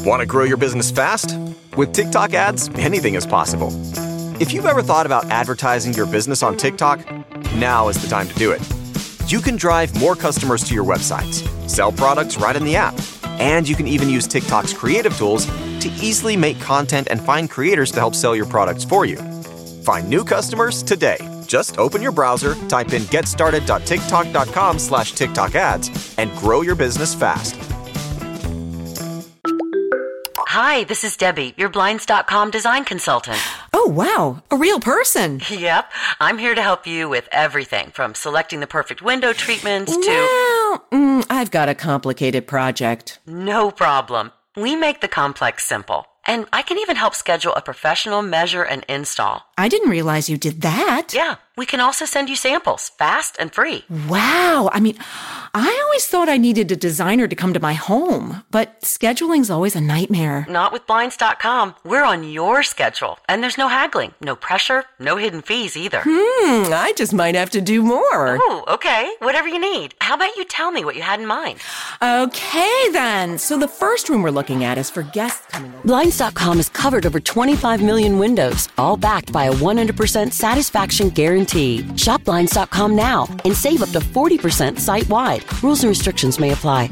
Want to grow your business fast? With TikTok ads, anything is possible. If you've ever thought about advertising your business on TikTok, now is the time to do it. You can drive more customers to your websites, sell products right in the app, and you can even use TikTok's creative tools to easily make content and find creators to help sell your products for you. Find new customers today. Just open your browser, type in getstarted.tiktok.com/TikTok ads, and grow your business fast. Hi, this is Debbie, your Blinds.com design consultant. Oh, wow. A real person. Yep. I'm here to help you with everything from selecting the perfect window treatments to... Well, I've got a complicated project. No problem. We make the complex simple. And I can even help schedule a professional measure and install. I didn't realize you did that. Yeah, we can also send you samples, fast and free. Wow. I mean, I always thought I needed a designer to come to my home, but scheduling's always a nightmare. Not with Blinds.com. We're on your schedule, and there's no haggling, no pressure, no hidden fees either. I just might have to do more. Oh, okay. Whatever you need. How about you tell me what you had in mind? Okay, then. So the first room we're looking at is for guests coming over. Blinds.com has covered over 25 million windows, all backed by a 100% satisfaction guarantee. Shop Blinds.com now and save up to 40% site-wide. Rules and restrictions may apply.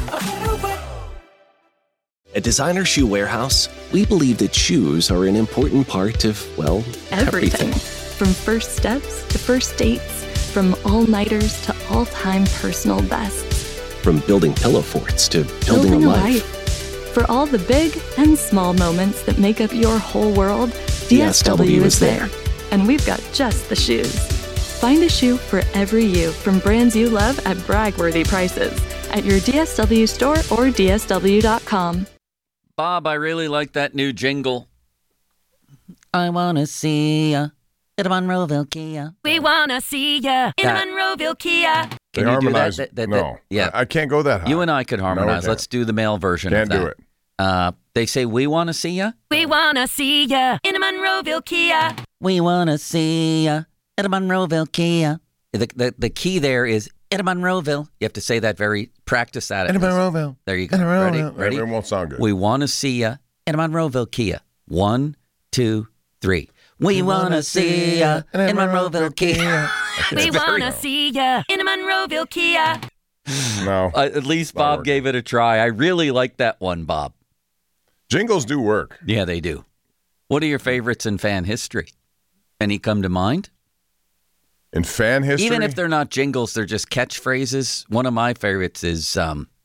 At Designer Shoe Warehouse, we believe that shoes are an important part of, well, everything. From first steps to first dates, from all-nighters to all-time personal bests. From building pillow forts to building a life. For all the big and small moments that make up your whole world, DSW is there. And we've got just the shoes. Find a shoe for every you from brands you love at brag-worthy prices at your DSW store or DSW.com. Bob, I really like that new jingle. I want to see ya at a Monroeville Kia. We want to see ya in a Monroeville Kia. They harmonize. No. Yeah. I can't go that high. You and I could harmonize. Let's do the male version of that. Can't do it. They say, we want to see ya. We want to see ya in a Monroeville Kia. We want to see ya at a Monroeville Kia. The key there is at a Monroeville. You have to say that practice that. At a Monroeville. There you go. Ready? It won't sound good. We want to see ya at a Monroeville Kia. 1, 2, 3. We want to see ya in a Monroeville Kia. We want to see ya in a Monroeville Kia. No. At least Bob gave it a try. I really like that one, Bob. Jingles do work. Yeah, they do. What are your favorites in fan history? Any come to mind? In fan history? Even if they're not jingles, they're just catchphrases. One of my favorites is,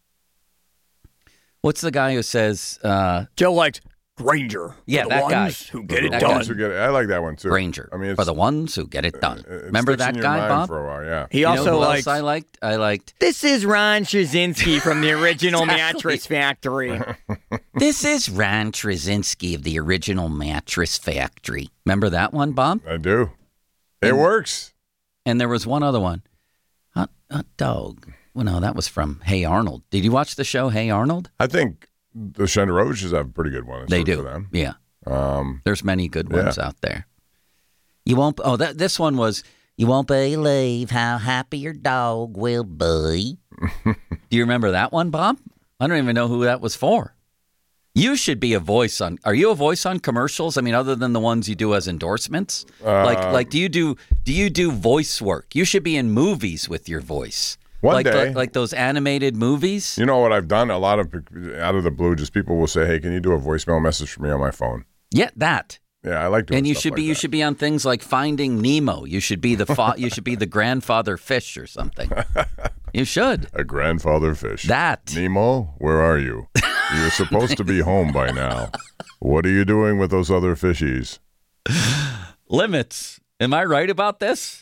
what's the guy who says... Joe liked Granger. Yeah, for the that ones guy. Who get it the done. ones who get it. I like that one, too. Granger. I mean, for the ones who get it done. It Remember sticks that in your guy, mind Bob? for a while, yeah. He You also know who liked... else I liked? This is Ron Trzynski from the original Mattress Factory. This is Ron Trzynski of the original Mattress Factory. Remember that one, Bob? I do. It works. And there was one other one. Hot dog. Well, no, that was from Hey Arnold. Did you watch the show Hey Arnold? I think the Shenderogers have a pretty good one. They do. For them. Yeah. There's many good ones out there. You won't. Oh, this one was. You won't believe how happy your dog will be. Do you remember that one, Bob? I don't even know who that was for. You should be a voice on. Are you a voice on commercials? I mean, other than the ones you do as endorsements. Like, do you do voice work? You should be in movies with your voice. One day, like those animated movies. You know what I've done? A lot of out of the blue, just people will say, "Hey, can you do a voicemail message for me on my phone?" Yeah, that. Yeah, I like doing. And you stuff should like be that. you should be on things like Finding Nemo. You should be you should be the grandfather fish or something. You should. A grandfather fish. That. Nemo, where are you? You're supposed to be home by now. What are you doing with those other fishies? Limits. Am I right about this?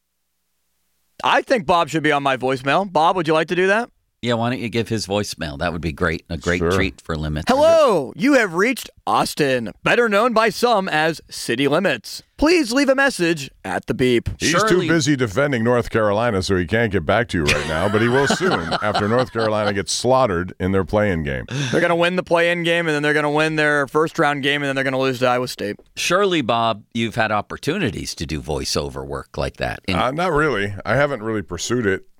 I think Bob should be on my voicemail. Bob, would you like to do that? Yeah, why don't you give his voicemail? That would be great. A great treat for Limits. Hello, you have reached Austin, better known by some as City Limits. Please leave a message at the beep. He's too busy defending North Carolina, so he can't get back to you right now, but he will soon after North Carolina gets slaughtered in their play-in game. They're going to win the play-in game, and then they're going to win their first-round game, and then they're going to lose to Iowa State. Surely, Bob, you've had opportunities to do voiceover work like that. Not really. I haven't really pursued it.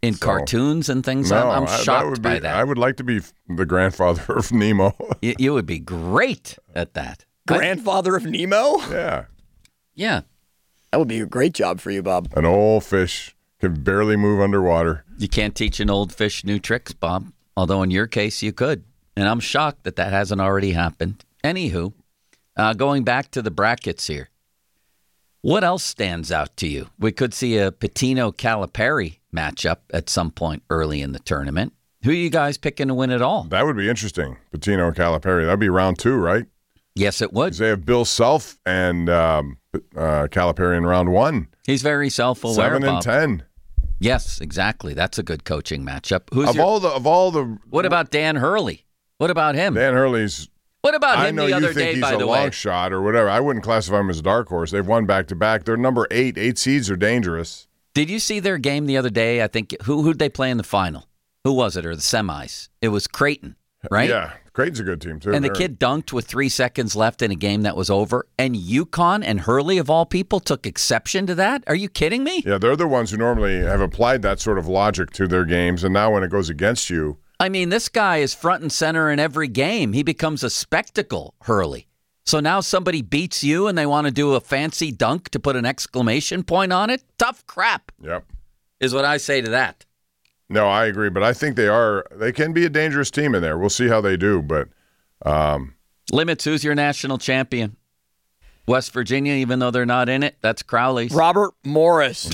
in cartoons and things. No, I'm shocked by that. I would like to be the grandfather of Nemo. You would be great at that. Grandfather of Nemo? Yeah. Yeah. That would be a great job for you, Bob. An old fish can barely move underwater. You can't teach an old fish new tricks, Bob. Although in your case, you could. And I'm shocked that hasn't already happened. Anywho, going back to the brackets here. What else stands out to you? We could see a Patino-Calipari matchup at some point early in the tournament. Who are you guys picking to win it all? That would be interesting. Patino-Calipari. That'd be round 2, right? Yes, it would. They have Bill Self and Calipari in round 1. He's very self-aware. 7 and Bob. 10. Yes, exactly. That's a good coaching matchup. What about Dan Hurley? What about him? Dan Hurley's. What about him the other day, by the way? I know you think he's a long shot or whatever. I wouldn't classify him as a dark horse. They've won back-to-back. They're number 8. 8 seeds are dangerous. Did you see their game the other day? I think, who'd they play in the final? Who was it, or the semis? It was Creighton, right? Yeah, Creighton's a good team, too. And the kid dunked with 3 seconds left in a game that was over. And UConn and Hurley, of all people, took exception to that? Are you kidding me? Yeah, they're the ones who normally have applied that sort of logic to their games. And now when it goes against you. I mean, this guy is front and center in every game. He becomes a spectacle, Hurley. So now somebody beats you and they want to do a fancy dunk to put an exclamation point on it? Tough crap. Yep. Is what I say to that. No, I agree. But I think they can be a dangerous team in there. We'll see how they do. But Limits, who's your national champion? West Virginia, even though they're not in it, that's Crowley's. Robert Morris.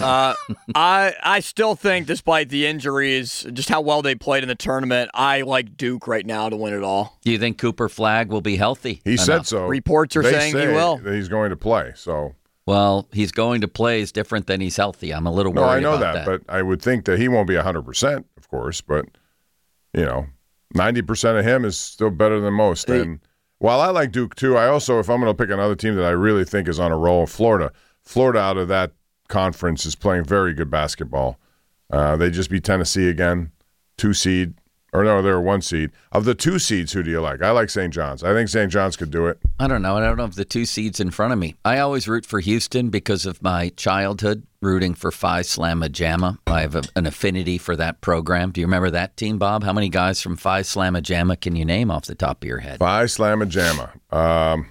I still think, despite the injuries, just how well they played in the tournament, I like Duke right now to win it all. Do you think Cooper Flagg will be healthy? He said so. Reports are saying he will. That he's going to play. So, well, he's going to play is different than he's healthy. I'm a little worried I know about that, but I would think that he won't be 100%, of course. But 90% of him is still better than most. And while I like Duke too, I also, if I'm going to pick another team that I really think is on a roll, Florida out of that conference is playing very good basketball. They just beat Tennessee again, 2 seed. Or no, they're 1 seed. Of the 2 seeds, who do you like? I like St. John's. I think St. John's could do it. I don't know. I don't know if the 2 seeds in front of me. I always root for Houston because of my childhood rooting for Phi Slamma Jamma. I have an affinity for that program. Do you remember that team, Bob? How many guys from Phi Slamma Jamma can you name off the top of your head? Phi Slamma Jamma.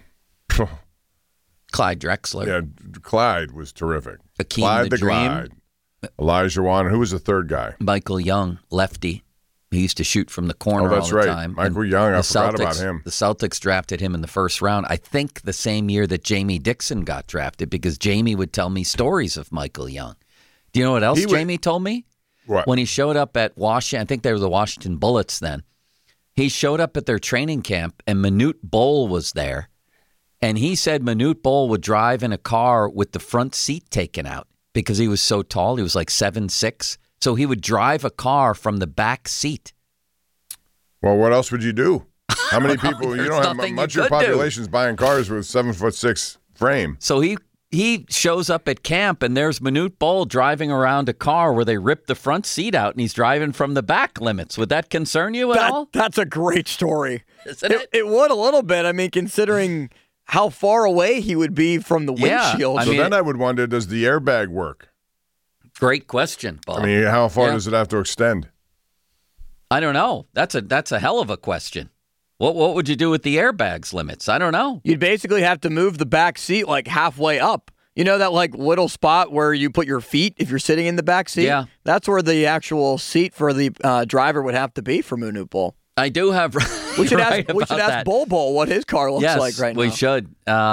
Clyde Drexler. Yeah, Clyde was terrific. Akeem Clyde the Dream. Glide. Elijah Wan. Who was the third guy? Michael Young, lefty. He used to shoot from the corner all the time. Michael Young, I forgot about him. The Celtics drafted him in the first round, I think the same year that Jamie Dixon got drafted, because Jamie would tell me stories of Michael Young. Do you know what else Jamie told me? What? When he showed up at Washington, I think they were the Washington Bullets then. He showed up at their training camp, and Manute Bol was there. And he said Manute Bol would drive in a car with the front seat taken out because he was so tall. He was like 7'6". So he would drive a car from the back seat. Well, what else would you do? How many people? You don't have much of your population's buying cars with 7'6" frame. So he shows up at camp, and there's Manute Bol driving around a car where they ripped the front seat out, and he's driving from the back limits. Would that concern you at all? That's a great story. Isn't it? It would a little bit. I mean, considering how far away he would be from the windshield. Then I would wonder, does the airbag work? Great question, Bob. I mean, how far does it have to extend? I don't know. That's a hell of a question. What would you do with the airbags limits? I don't know. You'd basically have to move the back seat like halfway up. You know that like little spot where you put your feet if you're sitting in the back seat? Yeah. That's where the actual seat for the driver would have to be for Manute Bol. I do have. We should ask Bol Bol what his car looks like right now. We should.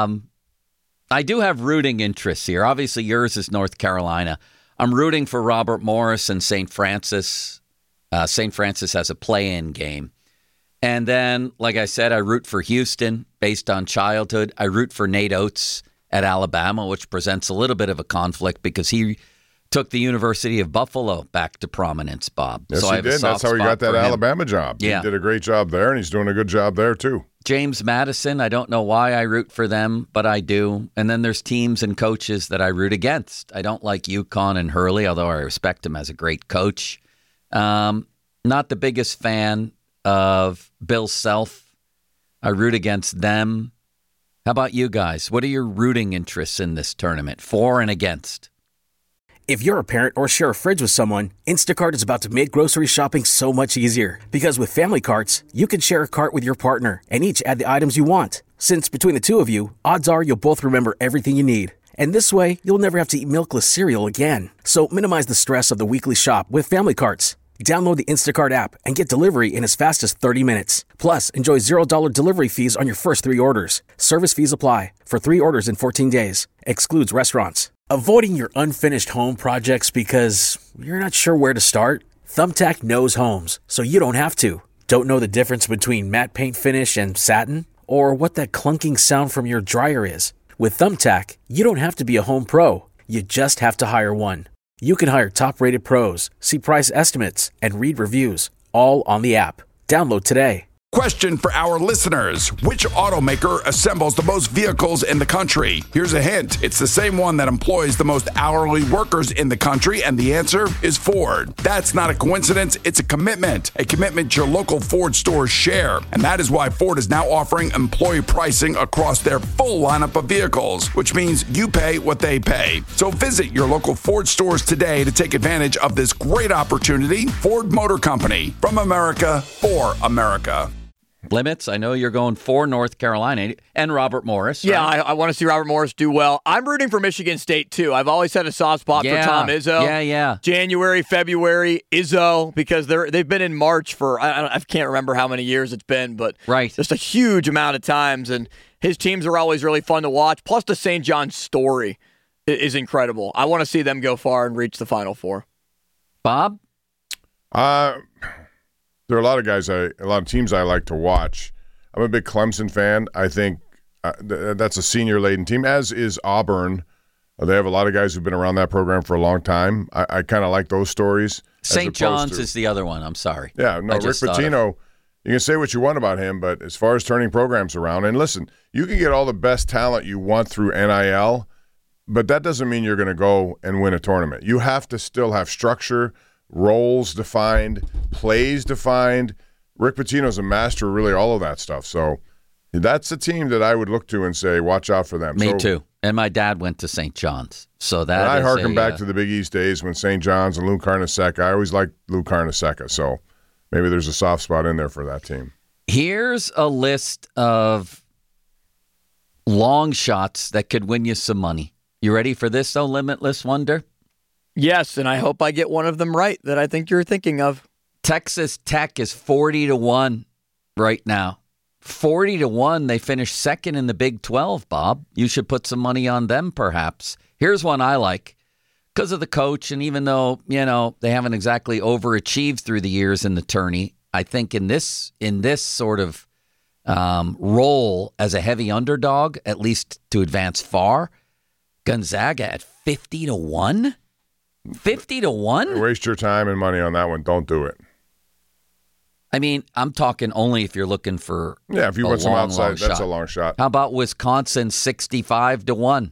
I do have rooting interests here. Obviously, yours is North Carolina. I'm rooting for Robert Morris and St. Francis. St. Francis has a play-in game. And then, like I said, I root for Houston based on childhood. I root for Nate Oates at Alabama, which presents a little bit of a conflict because he took the University of Buffalo back to prominence, Bob. Yes, so he did. That's how he got that Alabama job. Yeah. He did a great job there, and he's doing a good job there, too. James Madison, I don't know why I root for them, but I do. And then there's teams and coaches that I root against. I don't like UConn and Hurley, although I respect him as a great coach. Not the biggest fan of Bill Self. I root against them. How about you guys? What are your rooting interests in this tournament, for and against? If you're a parent or share a fridge with someone, Instacart is about to make grocery shopping so much easier. Because with Family Carts, you can share a cart with your partner and each add the items you want. Since between the two of you, odds are you'll both remember everything you need. And this way, you'll never have to eat milkless cereal again. So minimize the stress of the weekly shop with Family Carts. Download the Instacart app and get delivery in as fast as 30 minutes. Plus, enjoy $0 delivery fees on your first 3 orders. Service fees apply. For 3 orders in 14 days. Excludes restaurants. Avoiding your unfinished home projects because you're not sure where to start? Thumbtack knows homes, so you don't have to. Don't know the difference between matte paint finish and satin? Or what that clunking sound from your dryer is? With Thumbtack, you don't have to be a home pro. You just have to hire one. You can hire top-rated pros, see price estimates, and read reviews, all on the app. Download today. Question for our listeners. Which automaker assembles the most vehicles in the country? Here's a hint. It's the same one that employs the most hourly workers in the country, and the answer is Ford. That's not a coincidence. It's a commitment your local Ford stores share. And that is why Ford is now offering employee pricing across their full lineup of vehicles, which means you pay what they pay. So visit your local Ford stores today to take advantage of this great opportunity. Ford Motor Company, from America, for America. Limits, I know you're going for North Carolina and Robert Morris. Right? Yeah, I want to see Robert Morris do well. I'm rooting for Michigan State, too. I've always had a soft spot for Tom Izzo. Yeah. January, February, Izzo, because they've been in March for, I can't remember how many years it's been, but just a huge amount of times. And his teams are always really fun to watch. Plus, the St. John's story is incredible. I want to see them go far and reach the Final Four. Bob? There are a lot of teams I like to watch. I'm a big Clemson fan. I think that's a senior-laden team, as is Auburn. They have a lot of guys who've been around that program for a long time. I kind of like those stories. St. John's is the other one. I'm sorry. Yeah, no, Rick Pitino, you can say what you want about him, but as far as turning programs around, and listen, you can get all the best talent you want through NIL, but that doesn't mean you're going to go and win a tournament. You have to still have structure, roles defined, plays defined. Rick Pitino's a master of really all of that stuff. So that's a team that I would look to and say, watch out for them. Me too. And my dad went to St. John's. So that I harken back to the Big East days when St. John's and Lou Carnesecca. I always liked Lou Carnesecca. So maybe there's a soft spot in there for that team. Here's a list of long shots that could win you some money. You ready for this, though, Limitless Wonder? Yes, and I hope I get one of them right that I think you're thinking of. Texas Tech is 40-1 right now. 40-1. They finished second in the Big 12, Bob. You should put some money on them, perhaps. Here's one I like. Because of the coach, and even though, they haven't exactly overachieved through the years in the tourney, I think in this sort of role as a heavy underdog, at least to advance far, Gonzaga at 50-1? 50-1? Waste your time and money on that one. Don't do it. I mean, I'm talking only if you're looking for if you want some outside, that's a long shot. How about Wisconsin 65-1?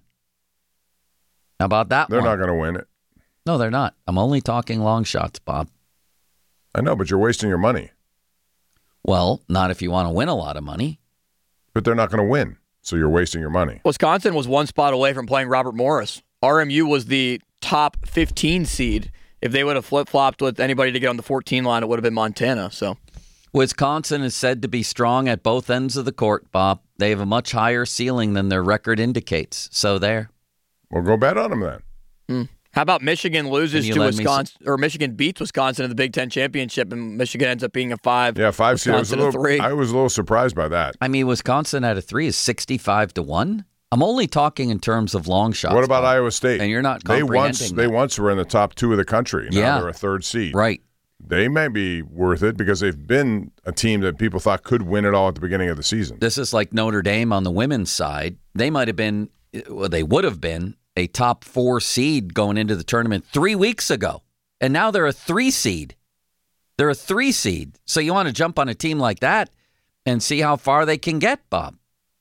How about that They're one? not going to win it. No, they're not. I'm only talking long shots, Bob. I know, but you're wasting your money. Well, not if you want to win a lot of money. But they're not going to win, so you're wasting your money. Wisconsin was one spot away from playing Robert Morris. RMU was the top 15 seed. If they would have flip-flopped with anybody to get on the 14 line, it would have been Montana. So, Wisconsin is said to be strong at both ends of the court, Bob. They have a much higher ceiling than their record indicates. So there. Well, go bet on them then. How about Michigan loses to Wisconsin, or Michigan beats Wisconsin in the Big Ten championship, and Michigan ends up being a 5. Yeah, 5 seed. Wisconsin I was a little surprised by that. I mean, Wisconsin at a 3 is 65-1. I'm only talking in terms of long shots. What about Iowa State? And you're not comprehending They once were in the top 2 of the country. Now they're a 3rd seed. Right. They may be worth it because they've been a team that people thought could win it all at the beginning of the season. This is like Notre Dame on the women's side. They might have been, they would have been a top 4 seed going into the tournament 3 weeks ago. And now they're a 3 seed. They're a 3 seed. So you want to jump on a team like that and see how far they can get, Bob.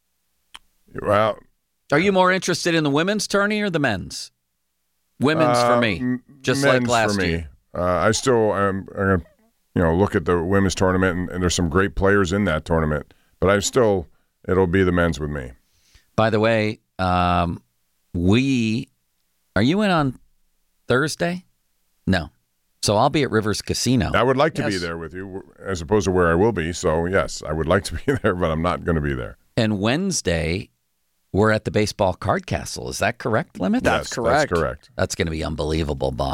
Well, are you more interested in the women's tourney or the men's? Women's for me, just like last year. I still am going to look at the women's tournament, and there's some great players in that tournament. But it'll be the men's with me. By the way, are you in on Thursday? No. So I'll be at Rivers Casino. I would like to be there with you as opposed to where I will be. So, yes, I would like to be there, but I'm not going to be there. And Wednesday, we're at the Baseball Card Castle. Is that correct, Limit? That's correct. That's correct. That's going to be unbelievable, Bob.